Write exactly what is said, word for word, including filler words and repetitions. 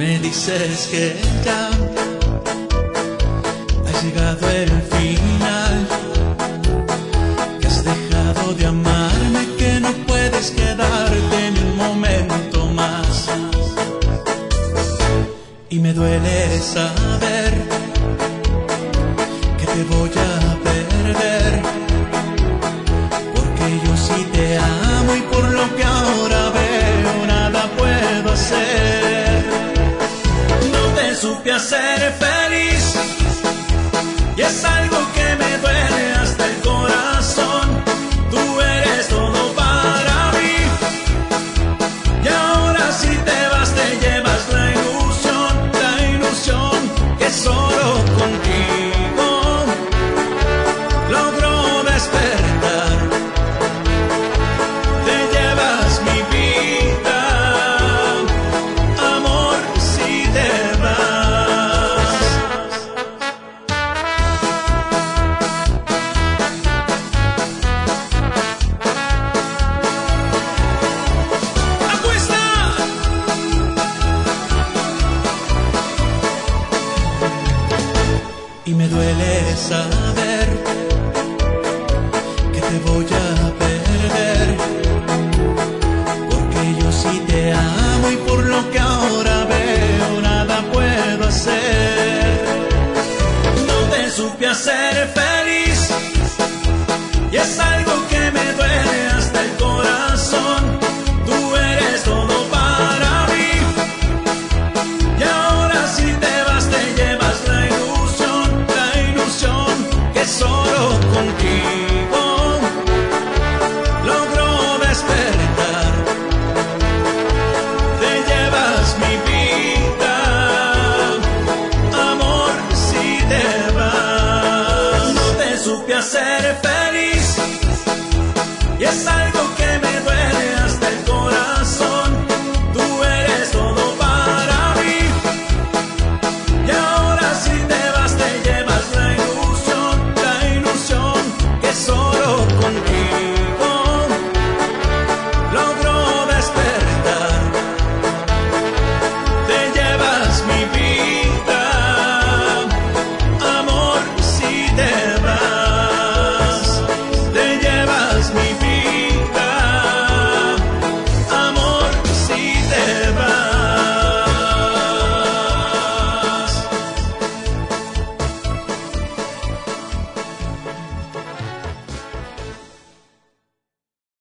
Me dices que ya ha llegado el final, que has dejado de amarme, que no puedes quedarte ni un momento más. Y me duele saber que te voy a perder, porque yo sí te amo y por lo que ahora veo nada puedo hacer. No te supe hacer feliz y es algo que me duele hasta el corazón. Tú eres todo para mí y ahora si te vas te llevas la ilusión, la ilusión que solo contigo logro despertar. Te llevas mi vida, amor, si te vas. ¡Apuesta! Y me duele saber que te voy a perder, porque yo sí te amo y por lo que ahora veo nada puedo hacer. No te supe hacer feliz y es algo que me duele hasta el corazón. Tú eres todo para mí y ahora si te vas te llevas la ilusión, la ilusión que solo contigo logro despertar. Te llevas mi vida, amor, si te vas. No te supe hacer feliz